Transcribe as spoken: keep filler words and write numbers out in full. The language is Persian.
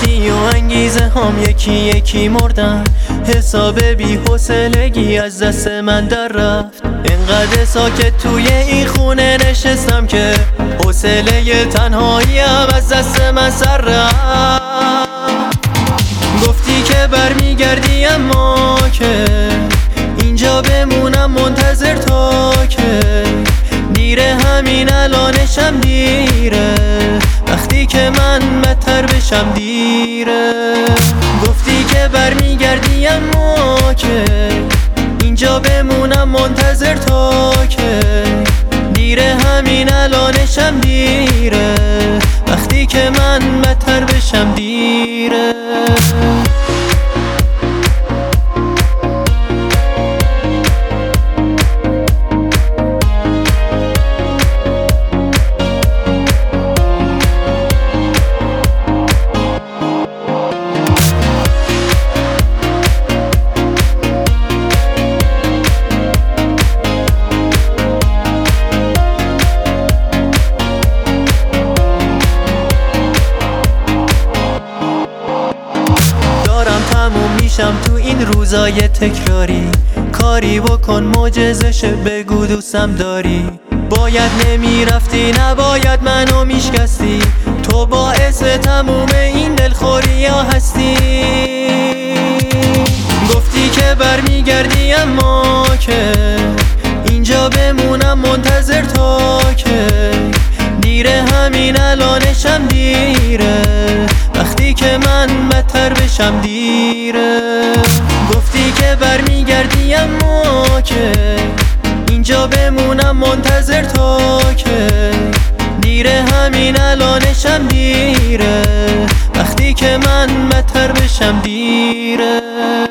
رفتی و انگیزه هم یکی یکی مردن. حساب بی حوصلگی از دست من در رفت. انقدر ساکت توی این خونه نشستم که حوصله تنهاییم از دست من سر رفت. گفتی که برمیگردی اما که اینجا بمونم منتظر تا که دیره، همین الانشم دیره، وقتی که من بدتر بشم دیره. گفتی که برمیگردی اما که اینجا بمونم منتظر تا که دیره، همین الانشم دیره، وقتی که من بدتر بشم دیره. میشم تو این روزای تکراری، کاری بکن معجزه‌ش بگو دوستم داری. باید نمیرفتی، نباید منو میشکستی، تو باعث تموم این دلخوری ها هستی. گفتی که برمیگردی اما که اینجا بمونم منتظر تا که دیره، همین الانشم دیره، وقتی که من بدتر بشم دیره. گفتی که برمیگردی اما که اینجا بمونم منتظر تا که دیره، همین الانشم دیره، وقتی که من بدتر بشم دیره.